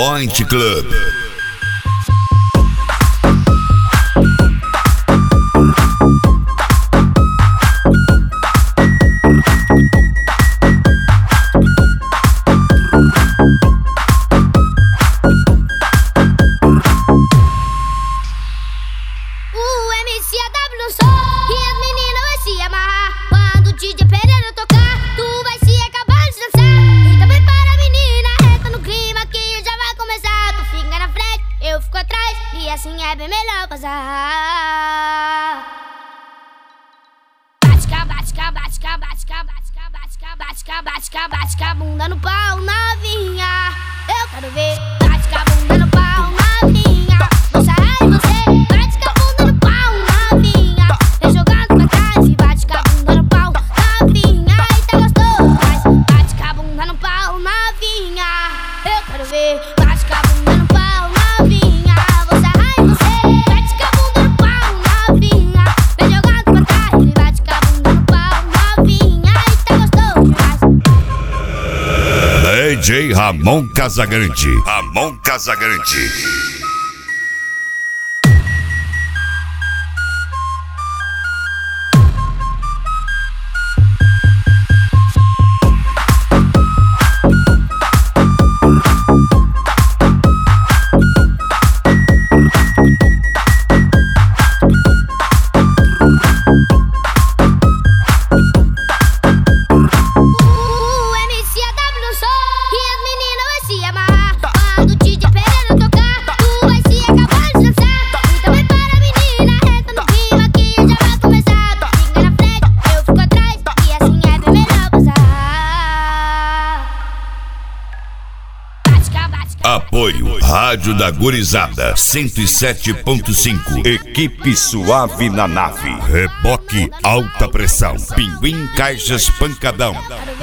Point Club. Assim é bem melhor passar. Bate a bunda no pau, novinha. Eu quero ver. Bate a bunda no pau, novinha. Vou sair você. Bate a bunda no pau, novinha. Vem jogando pra trás e bate a bunda no pau, novinha. E tá gostoso, mas bate a bunda no pau, novinha. Eu quero ver. Bate a bunda no pau, novinha. Vou sair você. Bate a bunda no pau, novinha. Vem jogando pra trás e bate a bunda no pau, novinha. E tá gostoso demais. DJ Ramon Casagrande. Ramon Casagrande. Apoio Rádio da Gurizada 107.5. Equipe Suave na Nave. Reboque Alta Pressão. Pinguim Caixas Pancadão.